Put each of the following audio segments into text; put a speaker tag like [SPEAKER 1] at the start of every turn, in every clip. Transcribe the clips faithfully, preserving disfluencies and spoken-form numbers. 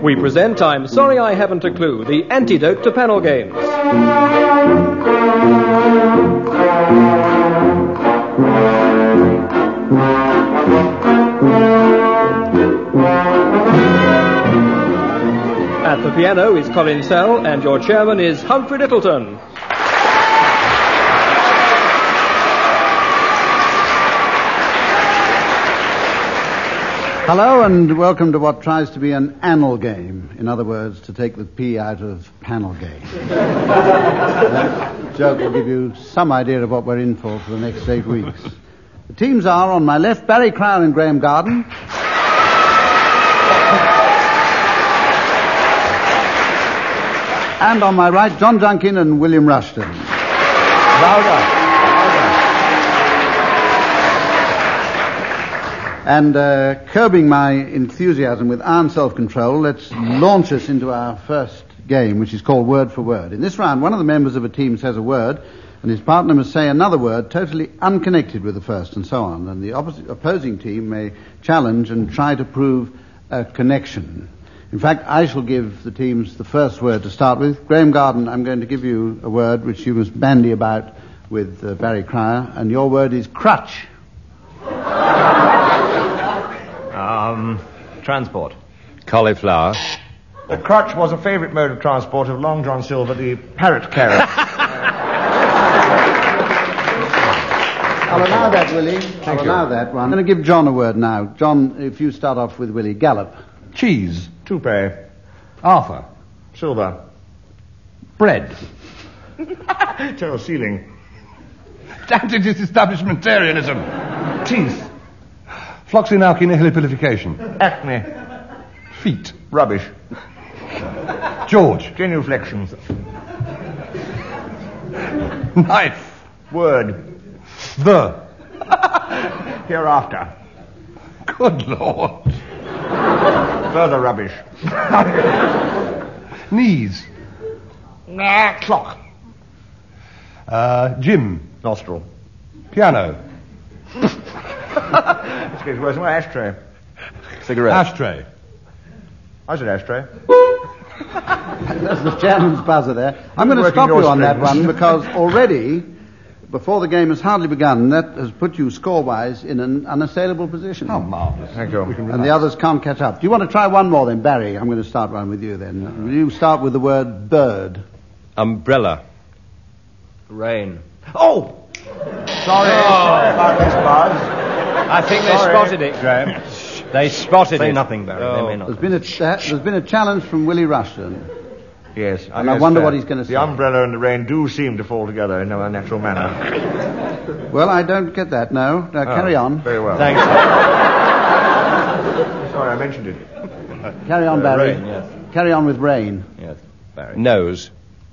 [SPEAKER 1] We present I'm Sorry I Haven't a Clue, the antidote to panel games. At the piano is Colin Sell, and your chairman is Humphrey Littleton.
[SPEAKER 2] Hello and welcome to what tries to be an annal game. In other words, to take the P out of panel game. That joke will give you some idea of what we're in for for the next eight weeks. The teams are, on my left, Barry Cryer and Graham Garden. And on my right, John Junkin and William Rushton.
[SPEAKER 3] Louder.
[SPEAKER 2] And uh, curbing my enthusiasm with iron self-control, let's launch us into our first game, which is called Word for Word. In this round, one of the members of a team says a word, and his partner must say another word totally unconnected with the first, and so on. And the opposite, opposing team may challenge and try to prove a connection. In fact, I shall give the teams the first word to start with. Graham Garden, I'm going to give you a word which you must bandy about with uh, Barry Cryer, and your word is crutch.
[SPEAKER 3] Um, transport.
[SPEAKER 4] Cauliflower.
[SPEAKER 5] The crutch was a favourite mode of transport of Long John Silver, the parrot carrier.
[SPEAKER 2] I'll allow that, Willie. Thank I'll you. allow that one. I'm going to give John a word now. John, if you start off with Willie. Gallop.
[SPEAKER 6] Cheese.
[SPEAKER 5] Toupee.
[SPEAKER 6] Arthur.
[SPEAKER 5] Silver.
[SPEAKER 6] Bread.
[SPEAKER 5] Terrace ceiling.
[SPEAKER 6] Anti-dis establishmentarianism.
[SPEAKER 5] Teeth.
[SPEAKER 6] Floxinalkynihilipilification.
[SPEAKER 5] Acne.
[SPEAKER 6] Feet.
[SPEAKER 5] Rubbish.
[SPEAKER 6] George.
[SPEAKER 5] Genuflection.
[SPEAKER 6] Knife.
[SPEAKER 5] Word.
[SPEAKER 6] The.
[SPEAKER 5] Hereafter.
[SPEAKER 6] Good Lord.
[SPEAKER 5] Further rubbish.
[SPEAKER 6] Knees.
[SPEAKER 5] Nah, clock.
[SPEAKER 6] Uh, gym.
[SPEAKER 5] Nostril.
[SPEAKER 6] Piano.
[SPEAKER 5] This gets worse than my ashtray.
[SPEAKER 4] Cigarette.
[SPEAKER 6] Ashtray.
[SPEAKER 5] I said ashtray.
[SPEAKER 2] That's the chairman's buzzer there. I'm going to stop you on that one because already, before the game has hardly begun, that has put you score-wise in an unassailable position.
[SPEAKER 6] How marvellous.
[SPEAKER 5] Thank you.
[SPEAKER 2] And the others can't catch up. Do you want to try one more then, Barry? I'm going to start one with you then. Will you start with the word bird?
[SPEAKER 4] Umbrella.
[SPEAKER 3] Rain.
[SPEAKER 5] Oh! Sorry.
[SPEAKER 3] Oh.
[SPEAKER 5] Sorry about this, Buzz.
[SPEAKER 3] I think they
[SPEAKER 5] Sorry.
[SPEAKER 3] spotted it, Graham. They spotted
[SPEAKER 4] Say
[SPEAKER 3] it.
[SPEAKER 4] nothing, Barry.
[SPEAKER 3] Oh.
[SPEAKER 4] They may not.
[SPEAKER 2] There's been a cha- there's been a challenge from Willie Rushton.
[SPEAKER 5] Yes.
[SPEAKER 2] And I wonder what he's going to say.
[SPEAKER 5] The umbrella and the rain do seem to fall together in a natural manner.
[SPEAKER 2] Well, I don't get that, no. Now,
[SPEAKER 5] Oh,
[SPEAKER 2] carry on.
[SPEAKER 5] Very well.
[SPEAKER 3] Thanks.
[SPEAKER 5] Sorry, I mentioned it.
[SPEAKER 2] Carry on,
[SPEAKER 3] Uh,
[SPEAKER 2] Barry.
[SPEAKER 3] rain, yes.
[SPEAKER 2] Carry on with rain.
[SPEAKER 3] Yes, Barry.
[SPEAKER 4] Nose.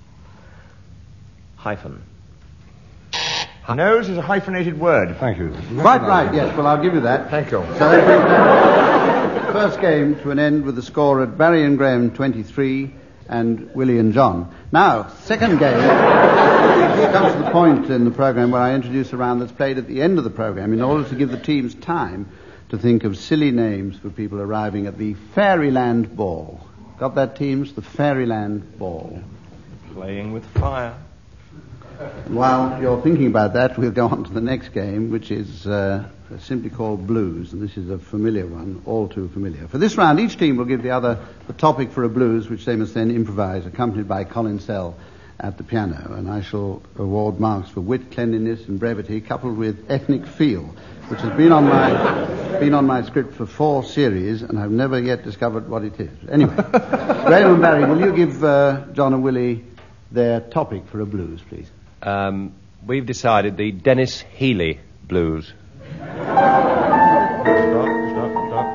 [SPEAKER 3] Hyphen.
[SPEAKER 5] Nose is a hyphenated word.
[SPEAKER 6] Thank you.
[SPEAKER 2] Quite right, yes. Well, I'll give you that.
[SPEAKER 5] Thank you.
[SPEAKER 2] So that brings the first game to an end with the score at Barry and Graham twenty-three and Willie and John. Now, second game comes to the point in the program where I introduce a round that's played at the end of the program in order to give the teams time to think of silly names for people arriving at the Fairyland Ball. Got that, teams? The Fairyland Ball.
[SPEAKER 3] Playing with fire.
[SPEAKER 2] While you're thinking about that, we'll go on to the next game, which is uh, simply called Blues, and this is a familiar one, all too familiar. For this round, each team will give the other the topic for a blues, which they must then improvise, accompanied by Colin Sell at the piano, and I shall award marks for wit, cleanliness, and brevity, coupled with ethnic feel, which has been on my been on my script for four series, and I've never yet discovered what it is. Anyway, Graham and Barry, will you give uh, John and Willie their topic for a blues, please?
[SPEAKER 4] Um, we've decided the Dennis Healy Blues.
[SPEAKER 5] Stop, stop, stop.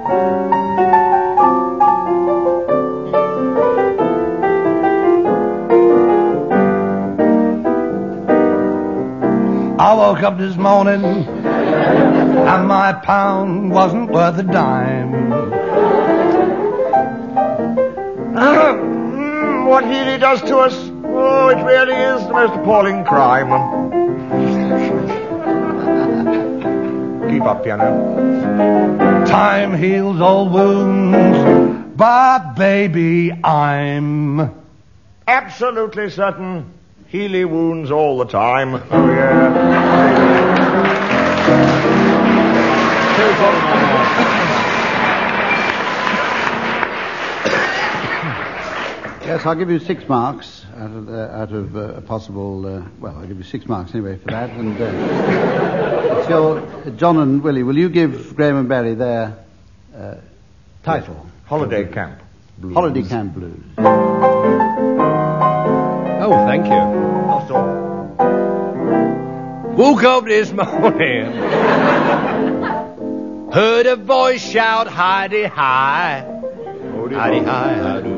[SPEAKER 6] I woke up this morning and my pound wasn't worth a dime.
[SPEAKER 5] Mm, what Healy does to us, oh, it really is the most appalling crime. Keep up, piano.
[SPEAKER 6] Time heals all wounds, But, baby, I'm...
[SPEAKER 5] Absolutely certain Healy wounds all the time. Oh, yeah.
[SPEAKER 2] Yes, I'll give you six marks out of, uh, out of uh, a possible... Uh, well, I'll give you six marks anyway for that. And uh, it's your, uh, John and Willie, will you give Graham and Barry their uh, title?
[SPEAKER 5] Holiday Camp Blues.
[SPEAKER 2] Holiday Camp Blues.
[SPEAKER 4] Oh, thank you. Woke up this morning, heard a voice shout, "Hidey hi, hidey hi, hidey."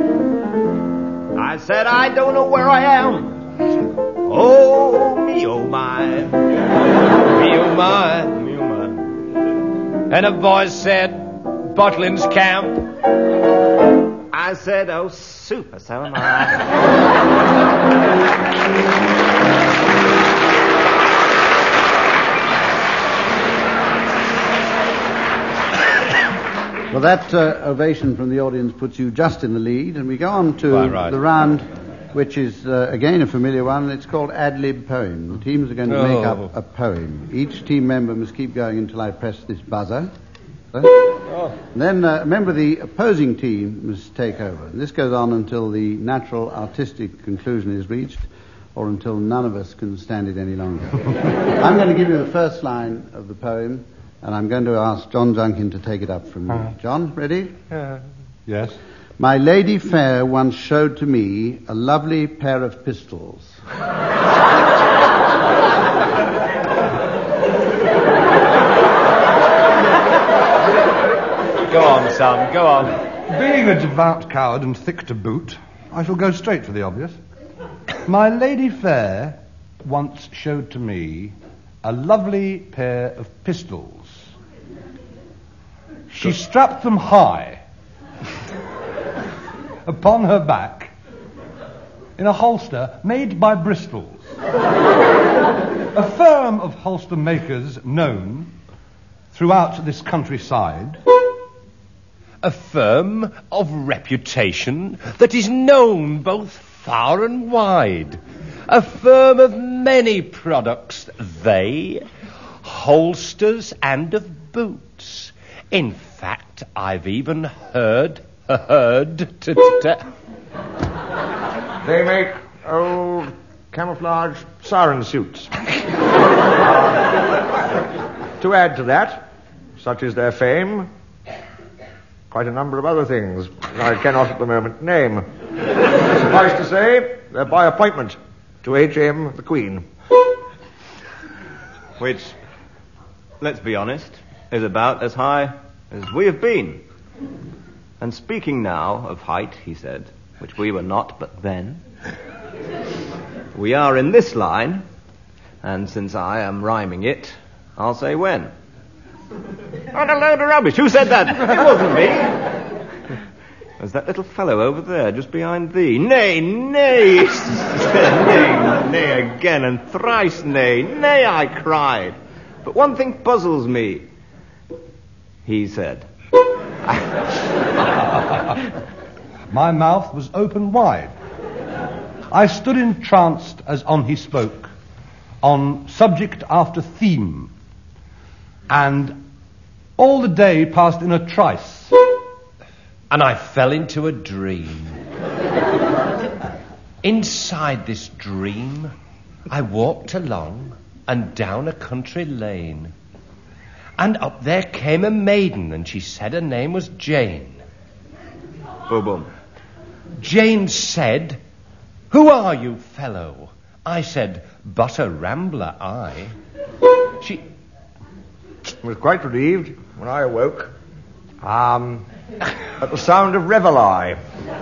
[SPEAKER 4] I said, I don't know where I am. Oh, me, oh, my. Me, oh, my. Me, oh, my. And a voice said, Butlin's camp. I said, oh, super, so am I.
[SPEAKER 2] Well, that uh, ovation from the audience puts you just in the lead, and we go on to
[SPEAKER 4] Right, right.
[SPEAKER 2] the round, which is, uh, again, a familiar one. It's called Ad-Lib Poem. The teams are going to make
[SPEAKER 4] Oh.
[SPEAKER 2] up a poem. Each team member must keep going until I press this buzzer. So,
[SPEAKER 4] Oh.
[SPEAKER 2] Then uh, a member of the opposing team must take over. And this goes on until the natural artistic conclusion is reached, or until none of us can stand it any longer. I'm going to give you the first line of the poem, and I'm going to ask John Junkin to take it up from me.
[SPEAKER 6] Uh-huh.
[SPEAKER 2] John, ready?
[SPEAKER 6] Yes?
[SPEAKER 2] My lady fair once showed to me a lovely pair of pistols.
[SPEAKER 4] Go on, son, go on.
[SPEAKER 6] Being a devout coward and thick to boot, I shall go straight for the obvious. My lady fair once showed to me a lovely pair of pistols. She strapped them high upon her back in a holster made by Bristol's, a firm of holster makers known throughout this countryside.
[SPEAKER 4] A firm of reputation that is known both far and wide. A firm of many products, they, holsters and of boots. In fact, I've even heard, heard to... to
[SPEAKER 5] They make old camouflage siren suits. Uh, to add to that, such is their fame, quite a number of other things I cannot at the moment name. Suffice to say, they're by appointment to H M the Queen.
[SPEAKER 3] Which, let's be honest, is about as high as we have been. And speaking now of height, he said, which we were not but then, we are in this line, and since I am rhyming it, I'll say when. What a load of rubbish. Who said that? It wasn't me. There's that little fellow over there, just behind thee. Nay, nay. Nay, nay again, and thrice nay. Nay, I cried. But one thing puzzles me. He said.
[SPEAKER 6] My mouth was open wide. I stood entranced as on he spoke, on subject after theme, and all the day passed in a trice.
[SPEAKER 4] and I fell into a dream. Inside this dream, I walked along and down a country lane. And up there came a maiden, and she said her name was Jane.
[SPEAKER 3] Boom, boom.
[SPEAKER 4] Jane said, "Who are you, fellow?" I said, "But a rambler, I." She
[SPEAKER 5] was quite relieved when I awoke um, at the sound of reveille.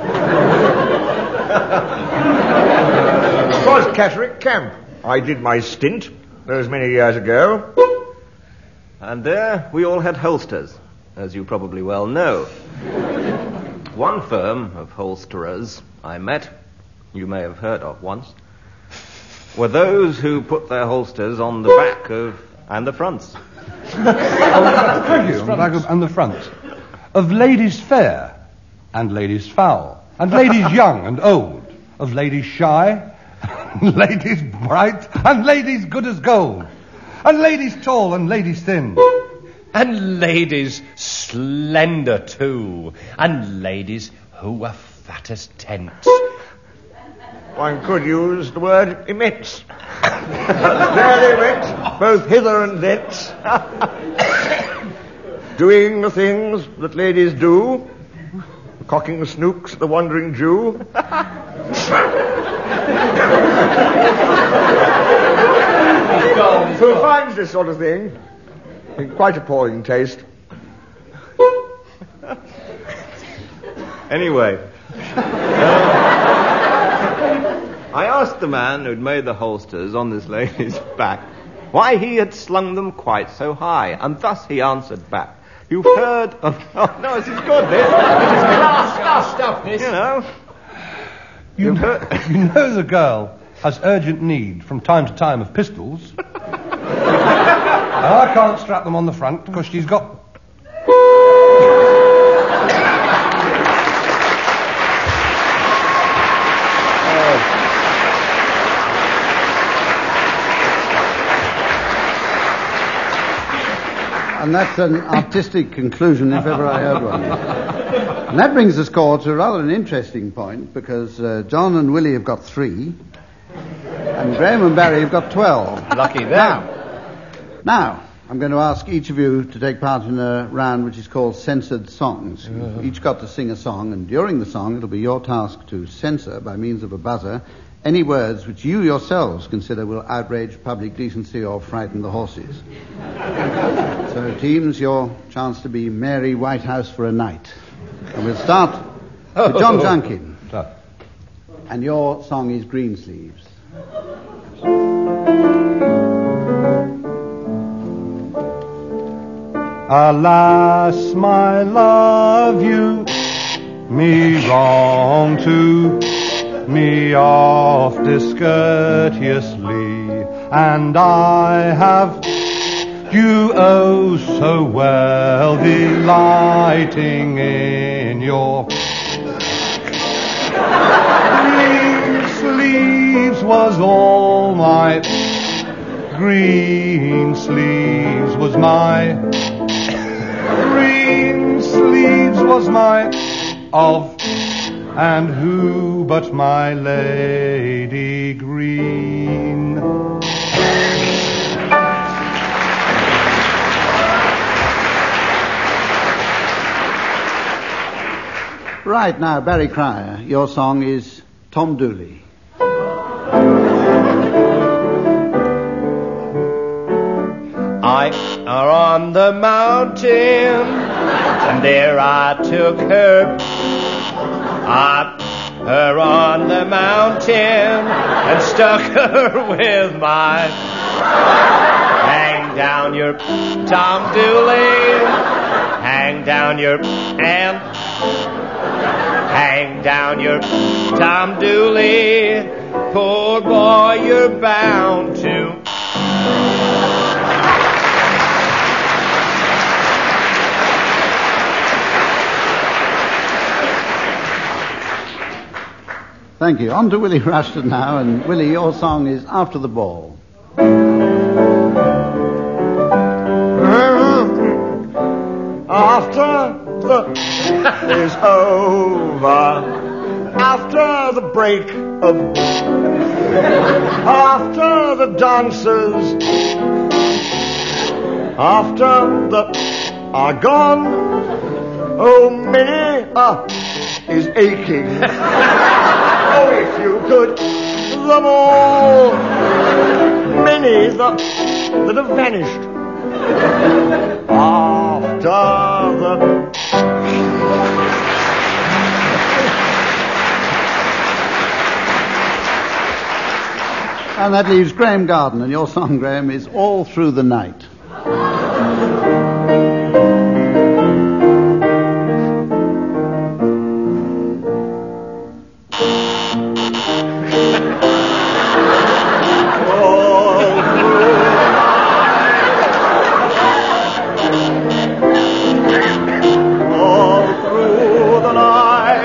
[SPEAKER 5] It was Catterick Camp. I did my stint those many years ago.
[SPEAKER 3] And there we all had holsters, as you probably well know. One firm of holsterers I met, you may have heard of once, were those who put their holsters on the back of and the fronts.
[SPEAKER 6] Thank you. Back of, and the front of ladies' fair. and ladies foul, and ladies young and old, of ladies shy, ladies bright, and ladies good as gold, and ladies tall and ladies thin,
[SPEAKER 4] and ladies slender too, and ladies who were fat as tents.
[SPEAKER 5] One could use the word immense. There they went, both hither and thence, doing the things that ladies do, cocking the snooks at the wandering Jew. Who finds this sort of thing in quite appalling taste.
[SPEAKER 3] Anyway, uh, I asked the man who'd made the holsters on this lady's back why he had slung them quite so high, and thus he answered back, "You've heard of..." Oh, no, this is good, this. This is class stuff, stuff, this. You know.
[SPEAKER 6] You,
[SPEAKER 3] You've heard...
[SPEAKER 6] you know the girl has urgent need from time to time of pistols. And I can't strap them on the front because she's got...
[SPEAKER 2] And that's an artistic conclusion, if ever I heard one. And that brings the score to rather an interesting point, because uh, John and Willie have got three, and Graham and Barry have got twelve.
[SPEAKER 4] Lucky them.
[SPEAKER 2] Now, now, I'm going to ask each of you to take part in a round which is called Censored Songs. You've each got to sing a song, and during the song it'll be your task to censor, by means of a buzzer, any words which you yourselves consider will outrage public decency or frighten the horses. So, teams, your chance to be Mary Whitehouse for a night. And we'll start with John Junkin. And your song is Greensleeves.
[SPEAKER 6] Alas, my love, you me wrong to me oft discourteously, and I have you oh so well, delighting in your green sleeves was all my green sleeves was my green sleeves was my of, and who but my Lady Green?
[SPEAKER 2] Right, now, Barry Cryer, your song is Tom Dooley.
[SPEAKER 4] I are on the mountain, and there I took her. I her on the mountain, and stuck her with my. Hang down your Tom Dooley, hang down your and hang down your Tom Dooley, poor boy, you're bound to.
[SPEAKER 2] Thank you. On to Willie Rushton now, and Willie, your song is After the Ball.
[SPEAKER 5] After the is over, after the break of, after the dancers, after the are gone, oh, many a is aching. Oh, if you could, them all, many the, that have vanished. After the...
[SPEAKER 2] And that leaves Graham Garden, and your song, Graham, is All Through the Night.
[SPEAKER 5] All through the night.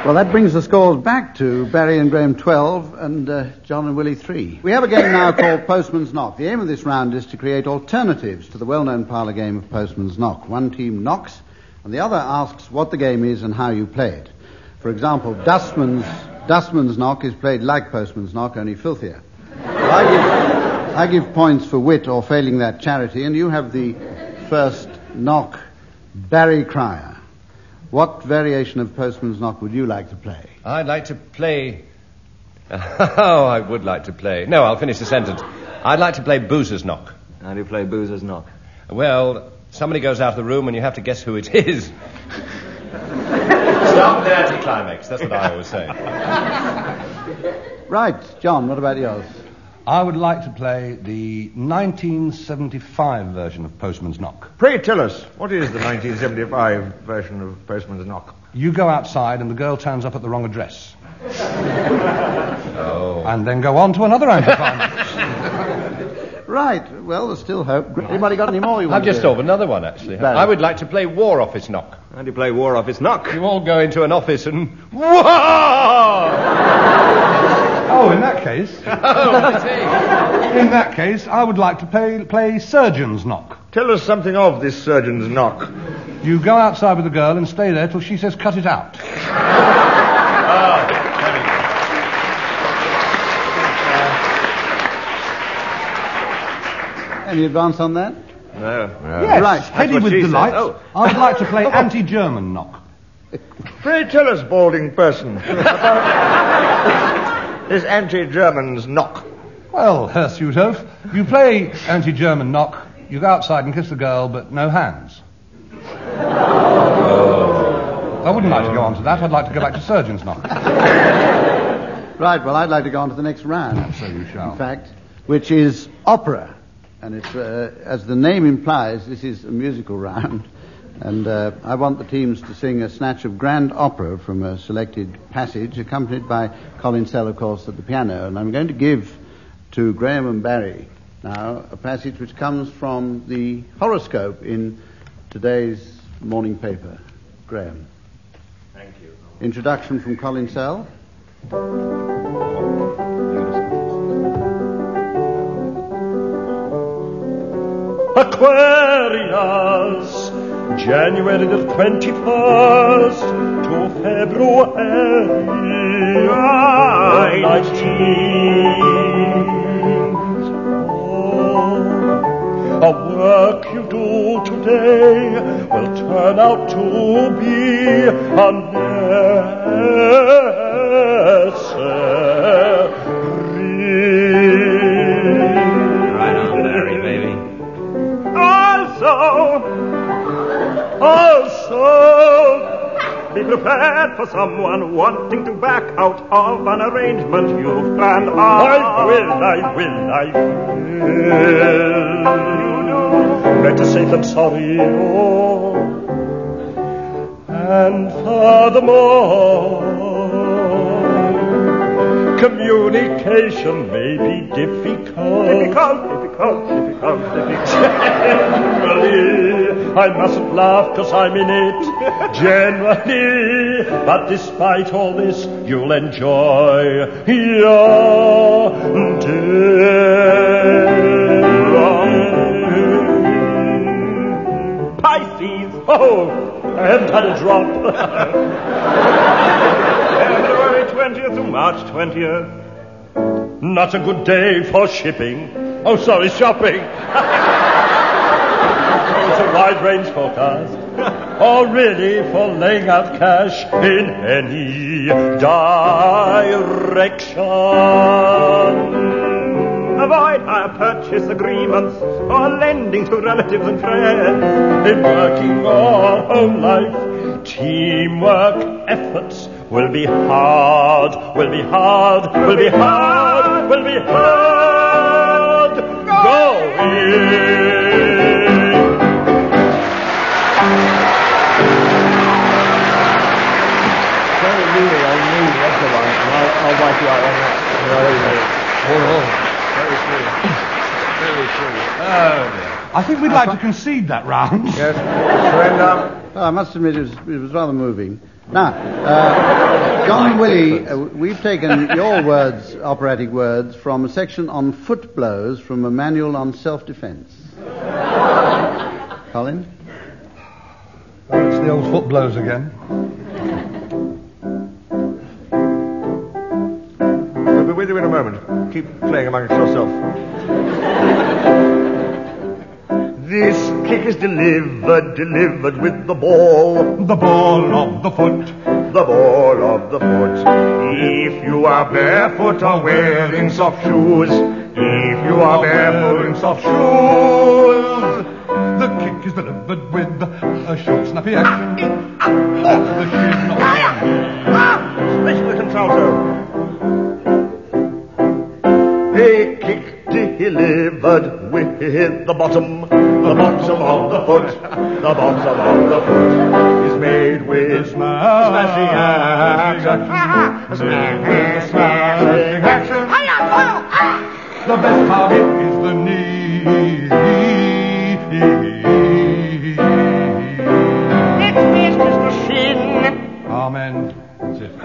[SPEAKER 2] Well, that brings the scores back to Barry and Graham twelve and uh, John and Willie three. We have a game now called Postman's Knock. The aim of this round is to create alternatives to the well-known parlour game of Postman's Knock. One team knocks and the other asks what the game is and how you play it. For example, Dustman's, Dustman's Knock is played like Postman's Knock, only filthier. Well, I, give, I give points for wit or failing that charity, and you have the first knock, Barry Cryer. What variation of Postman's Knock would you like to play?
[SPEAKER 4] I'd like to play... Oh, I would like to play... No, I'll finish the sentence. I'd like to play Boozer's Knock.
[SPEAKER 3] How do you play Boozer's Knock?
[SPEAKER 4] Well, somebody goes out of the room and you have to guess who it is. Start the anticlimax, that's what I always say.
[SPEAKER 2] Right, John, what about yours?
[SPEAKER 6] I would like to play the nineteen seventy-five version of Postman's Knock.
[SPEAKER 5] Pray tell us, what is the nineteen seventy-five version of Postman's Knock?
[SPEAKER 6] You go outside and the girl turns up at the wrong address. Oh. And then go on to another anticlimax.
[SPEAKER 2] Right, well, there's still hope. Anybody got any more you want
[SPEAKER 4] I've just
[SPEAKER 2] to
[SPEAKER 4] thought of another one, actually.
[SPEAKER 2] Barry.
[SPEAKER 4] I would like to play War Office Knock.
[SPEAKER 3] How do you play War Office Knock?
[SPEAKER 4] You all go into an office and... Whoa!
[SPEAKER 6] Oh, in that case...
[SPEAKER 4] Oh, I see.
[SPEAKER 6] In that case, I would like to play, play Surgeon's Knock.
[SPEAKER 5] Tell us something of this surgeon's knock.
[SPEAKER 6] You go outside with the girl and stay there till she says cut it out.
[SPEAKER 2] Any advance on that?
[SPEAKER 3] No.
[SPEAKER 6] Yes,
[SPEAKER 2] Right,
[SPEAKER 6] heady
[SPEAKER 3] what
[SPEAKER 6] with
[SPEAKER 3] she
[SPEAKER 6] delight.
[SPEAKER 3] said. Oh.
[SPEAKER 6] I would like to play Anti-German Knock.
[SPEAKER 5] Pray tell us, balding person, about this anti-German's knock.
[SPEAKER 6] Well, Hirsutov, you play Anti-German Knock, you go outside and kiss the girl, but no hands. Oh. I wouldn't like to go on to that. I'd like to go back to Surgeon's Knock.
[SPEAKER 2] Right, well, I'd like to go on to the next round.
[SPEAKER 6] So you shall.
[SPEAKER 2] In fact, which is opera. And it's, uh, as the name implies, this is a musical round. And uh, I want the teams to sing a snatch of grand opera from a selected passage, accompanied by Colin Sell, of course, at the piano. And I'm going to give to Graham and Barry now a passage which comes from the horoscope in today's morning paper. Graham.
[SPEAKER 3] Thank you.
[SPEAKER 2] Introduction from Colin Sell.
[SPEAKER 7] Aquarius, January the twenty-first to February nineteenth. Oh, a work you do today will turn out to be unnecessary.
[SPEAKER 3] Right on, Barry, baby.
[SPEAKER 7] Also, be prepared for someone wanting to back out of an arrangement you've planned. I will, I will, I will. Better safe than sorry, oh. And furthermore, communication may be difficult. Difficult, difficult, difficult, difficult. Generally, I mustn't laugh because I'm in it. Generally, but despite all this, you'll enjoy your day. Pisces, oh, I haven't had a drop. February twentieth to March twentieth. Not a good day for shipping. Oh, sorry, shopping. Oh, it's a wide range forecast. Or really for laying out cash in any direction. Avoid hire purchase agreements or lending to relatives and friends. In working or home life, teamwork efforts will be hard, will be hard, will be hard, will be hard going.
[SPEAKER 5] I'll wipe you out on that.
[SPEAKER 7] Very
[SPEAKER 5] Very true.
[SPEAKER 6] Oh, dear. I think we'd like to concede that round.
[SPEAKER 5] Yes. Surrender.
[SPEAKER 2] Oh, I must admit it was, it was rather moving. Now, uh, John Willie, uh, we've taken your words, operatic words, from a section on foot blows from a manual on self-defense. Colin?
[SPEAKER 6] Oh, it's the old foot blows again.
[SPEAKER 5] We'll be with you in a moment. Keep playing amongst yourself.
[SPEAKER 7] This kick is delivered, delivered with the ball.
[SPEAKER 6] The ball of the foot.
[SPEAKER 7] The ball of the foot. If you are barefoot or wearing soft shoes, if you are barefoot in soft shoes,
[SPEAKER 6] the kick is delivered with a short, snappy action off the shin.
[SPEAKER 7] Special contralto. A kick delivered with the bottom, the bottom of the foot, the bottom of the foot is made with smashing action, smashing action.
[SPEAKER 6] The best target is the knee.
[SPEAKER 7] Next is the shin.
[SPEAKER 6] Amen. That's it.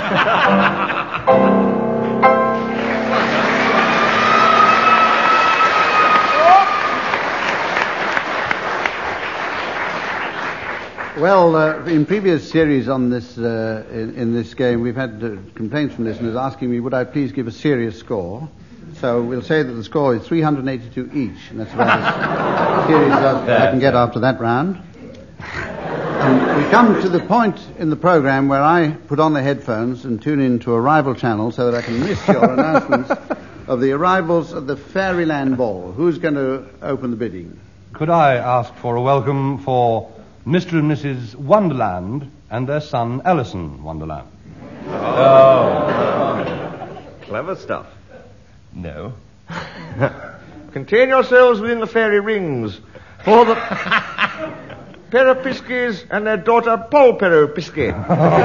[SPEAKER 2] Well, uh, in previous series on this uh, in, in this game, we've had uh, complaints from listeners asking me, would I please give a serious score? So we'll say that the score is three hundred eighty-two each, and that's about as serious as I can get after that round. And we come to the point in the program where I put on the headphones and tune into a rival channel so that I can miss your announcements of the arrivals of the Fairyland Ball. Who's going to open the bidding?
[SPEAKER 6] Could I ask for a welcome for Mister and Missus Wonderland and their son, Ellison Wonderland?
[SPEAKER 3] Oh. Clever stuff.
[SPEAKER 5] No. Contain yourselves within the fairy rings, for the Peropiskis and their daughter Paul Peropiski.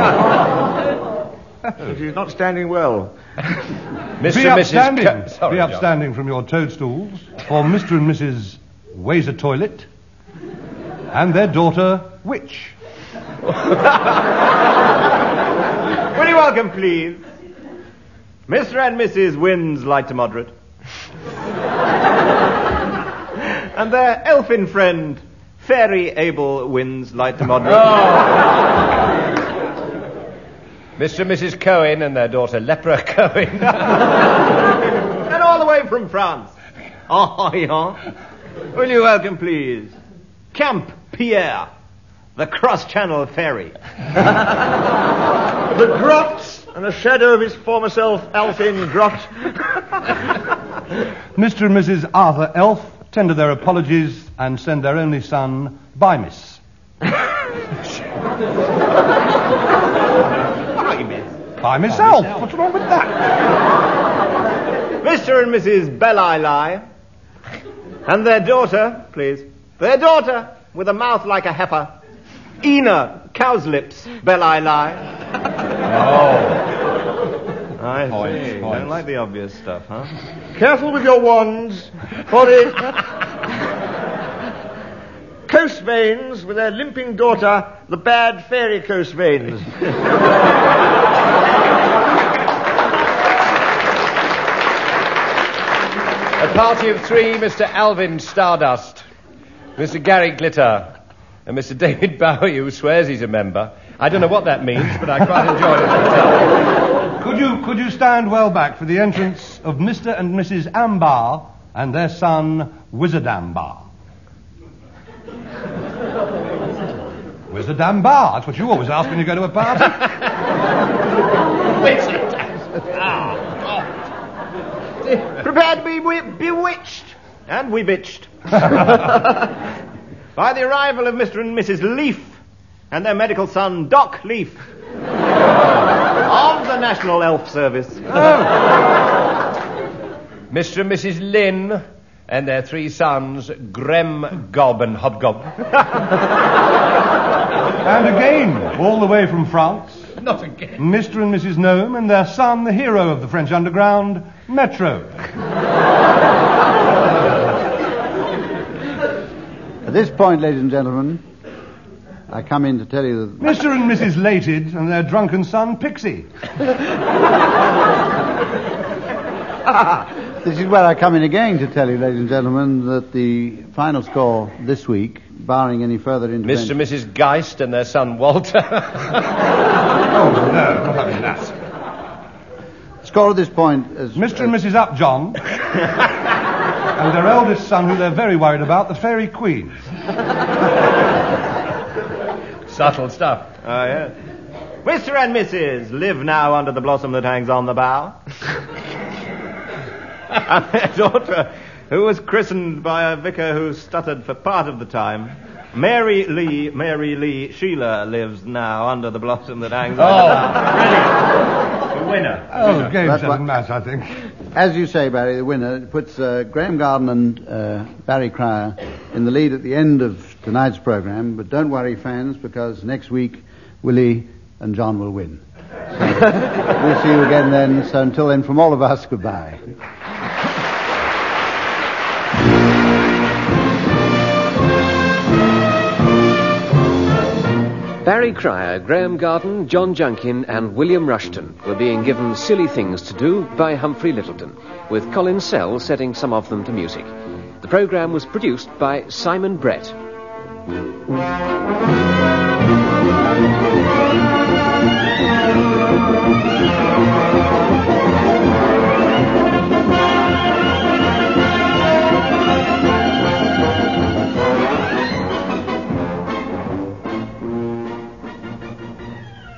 [SPEAKER 5] She's not standing well.
[SPEAKER 6] Mister Be upstanding, Co- Sorry, Be upstanding from your toadstools for Mister and Missus Wazer Toilet and their daughter Witch.
[SPEAKER 3] Will you welcome, please, Mister and Missus Winds Light to Moderate, and their elfin friend, Fairy Abel Winds Light to Moderate.
[SPEAKER 4] Oh. Mister and Missus Cohen and their daughter Lepra Cohen.
[SPEAKER 3] And all the way from France. Oh, yeah. Will you welcome, please, Camp Pierre, the cross-channel fairy.
[SPEAKER 5] The Grot and the shadow of his former self, Alfin Grot.
[SPEAKER 6] Mister and Missus Arthur Elf tender their apologies and send their only son, Bymiss.
[SPEAKER 3] Bymiss?
[SPEAKER 6] Bymiss Elf. What's wrong with that?
[SPEAKER 3] Mister and Missus Belle-Eli and their daughter, please, their daughter with a mouth like a heifer, Ina Cowslips Belle-Eli.
[SPEAKER 4] Oh.
[SPEAKER 3] I
[SPEAKER 4] Points,
[SPEAKER 3] see.
[SPEAKER 4] points.
[SPEAKER 3] Don't like the obvious stuff, huh?
[SPEAKER 5] Careful with your wands, for the Coast Veins with their limping daughter, the bad fairy Coast Veins.
[SPEAKER 4] A party of three, Mister Alvin Stardust, Mister Gary Glitter, and Mister David Bowie, who swears he's a member. I don't know what that means, but I quite enjoyed it myself.
[SPEAKER 6] Could you, could you stand well back for the entrance of Mister and Missus Ambar and their son, Wizard Ambar? Wizard Ambar, that's what you always ask when you go to a party.
[SPEAKER 3] Wizard. Ah. Prepare to be wi- bewitched. And we bitched. By the arrival of Mister and Missus Leaf and their medical son, Doc Leaf. Of the National Elf Service.
[SPEAKER 4] Oh. Mister and Missus Lynn and their three sons, Grem, Gob, and Hobgob.
[SPEAKER 6] And again, all the way from France,
[SPEAKER 4] Not again.
[SPEAKER 6] Mister and Missus Gnome and their son, the hero of the French underground, Metro.
[SPEAKER 2] this point, ladies and gentlemen, I come in to tell you that...
[SPEAKER 6] Mister and Missus Lated and their drunken son, Pixie.
[SPEAKER 2] This is where I come in again to tell you, ladies and gentlemen, that the final score this week, barring any further intervention...
[SPEAKER 7] Mister and Missus Geist and their son, Walter.
[SPEAKER 6] Oh, no, not having that.
[SPEAKER 2] Score at this point is...
[SPEAKER 6] Mister and Missus Upjohn and their eldest son, who they're very worried about, the Fairy Queen.
[SPEAKER 7] Subtle stuff.
[SPEAKER 3] Oh, yes. Mister and Missus live now under the blossom that hangs on the bough. And their daughter, who was christened by a vicar who stuttered for part of the time, Mary Lee, Mary Lee Sheila, lives now under the blossom that hangs on the bough.
[SPEAKER 7] The winner.
[SPEAKER 6] Oh, the game
[SPEAKER 2] That's
[SPEAKER 6] doesn't
[SPEAKER 2] what-
[SPEAKER 6] matter, I think.
[SPEAKER 2] As you say, Barry, the winner puts uh, Graham Garden and uh, Barry Cryer in the lead at the end of tonight's programme. But don't worry, fans, because next week Willie and John will win. So we'll see you again then. So until then, from all of us, goodbye.
[SPEAKER 8] Barry Cryer, Graham Garden, John Junkin and William Rushton were being given silly things to do by Humphrey Littleton, with Colin Sell setting some of them to music. The programme was produced by Simon Brett.